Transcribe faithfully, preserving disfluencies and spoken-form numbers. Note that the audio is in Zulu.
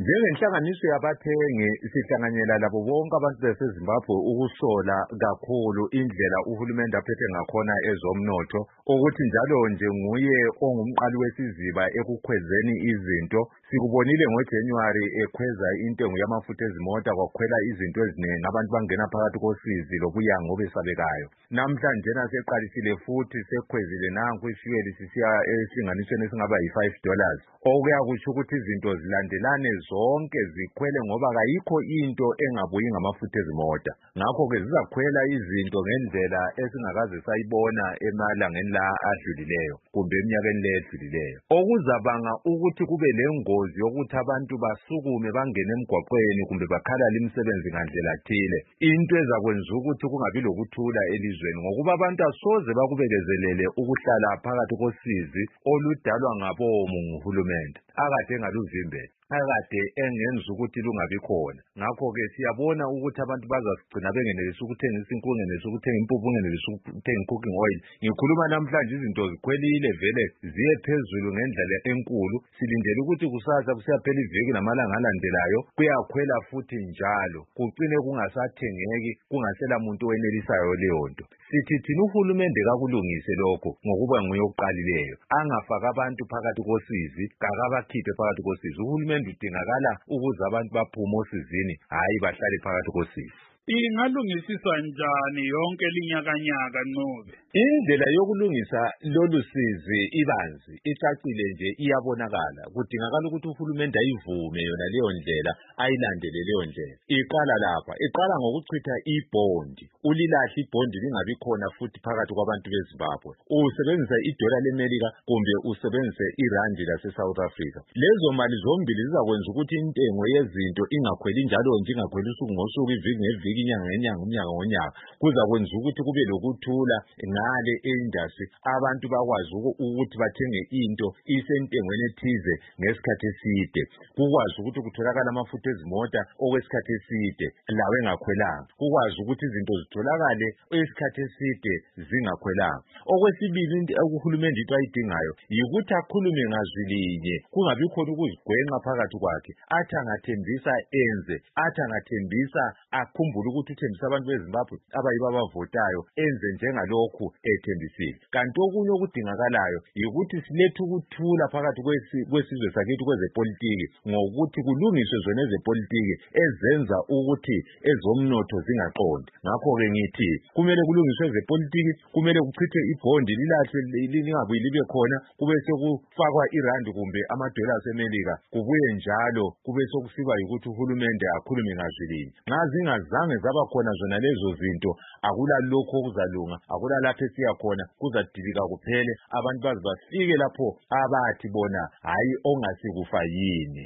Njengenhlanganiso yabathengi sihlanganyela labo bonke abantu baseZimbabwe ukusola kakhulu indlela uhulumende aphethe ngakhona ezomnotho ukuthi njalo nje nguye ongumqali wesiziba ekukhwezeni izinto. Sikubonile ngoJanuary ekhweza intengo yamafutha ezimota kwakhwela izinto eziningi abantu bangena phakathi kosizi lobuyango besabekayo. Namhlanje naseqalisile futhi sekhwezile nanku ishiyeli sisiya esinganisweni esingaba yi-five dollars. Okuyakusho ukuthi izinto zilandelane zonke zikhwele ngoba kayikho into engabuyi ngamafutha ezimota. Ngakho ke zizakhwela izinto ngendlela esingakaze sayibona emalangeni la adlulileyo kumbe eminyakeni le edlulileyo. Okuzabanga ukuthi kube lengozi yokuthi abantu basukume bangene emgwaqweni kumbe bakhalala imisebenzi ngandlela thile. Into ezakwenza ukuthi kungabi lokuthula elizweni ngokuba abantu asoze bakubekezelele ukuhlala phakathi kosizi oludalwa ngabomu nguhulumende akade engaluvimbela akade engenza ukuthi lungabi khona. Ngakho ke siyabona ukuthi abantu bazasigcina bengenelisa ukuthengisa inkukhu, bengenelisa ukuthenga impuphu, bengenelisa ukuthenga cooking oil. Ngikhuluma namhlanje izinto zikhwelile vele ziye phezulu ngendlela enkulu. Silindele ukuthi kusasa kusiyaphela iviki namalanga alandelayo kuyakhwela futhi njalo kucine kungasathengeki kungasela muntu owenelisayo leyo nto. Sithi thina uhulumende kakulungise lokho ngokuba nguye oqalileyo angafaka abantu phakathi kosizi kakabakhiphe phakathi kosizi. Uhulumende udingakala ukuze abantu baphume osizini hayi bahlale phakathi kosizi. Ingalungisiswa njani yonke linyakanyaka Ncube? Indlela yokulungisa lolu sizi ibanzi icacile nje iyabonakala. Kudingakala ukuthi uhulumende ayivume yona leyo ndlela ayilandele leyo ndlela. Iqala lapha, iqala ngokuchitha ibhondi. Ulilahle ibhondi lingabi khona futhi phakathi kwabantu beZimbabwe. Usebenzisa idola leMelika kumbe usebenzise irandi lase South Africa. Lezo mali zombili zizakwenza ukuthi intengo yezinto ingakhweli njalo nje ingakhweli usuku ngosuku iviki ngeviki inyanga ngenyanga umnyaka ngonyaka. Kuzakwenza ukuthi kube lokuthula ngale industry abantu bakwazi ukuthi bathenge into isentengweni ethize ngesikhathi eside. Kukwazi ukuthi kutholakala amafutha ezimota okwesikhathi eside lawe engakhwelanga. Kukwazi ukuthi izinto zitholakale esikhathi eside zingakhwelanga. Okwesibili uhulumende into ayidingayo yikuthi akhulume ngazwi linye kungabi khona ukuzigwenqa phakathi kwakhe. Athi angathembisa enze, athi angathembisa akhumbule ukuthi uthembisa abantu beZimbabwe abayibo abavotayo enze njengalokhu ethembisile. Kanti okunye okudingakalayo yikuthi silethe ukuthula phakathi kwesizwe sakithi kwezepolitiki ngokuthi kulungiswe zona ezepolitiki ezenza ukuthi ezomnotho zingaqondi. Ngakho ke ngithi kumele kulungiswe ezepolitiki, kumele kuchithwe ibhondi lilahle lingabuyi libe khona, kube sekufakwa irandi kumbe amadollars eMelika, kubuye njalo kube sokusiba ukuthi uhulumende akhulume ngazwi linye. Nxa zingazange zaba khona zona lezo zinto akulalokho okuzalunga, akulalapho esiya khona kuzadilika kuphele abantu baze bafike lapho abathi bona hayi ongasikufa yini.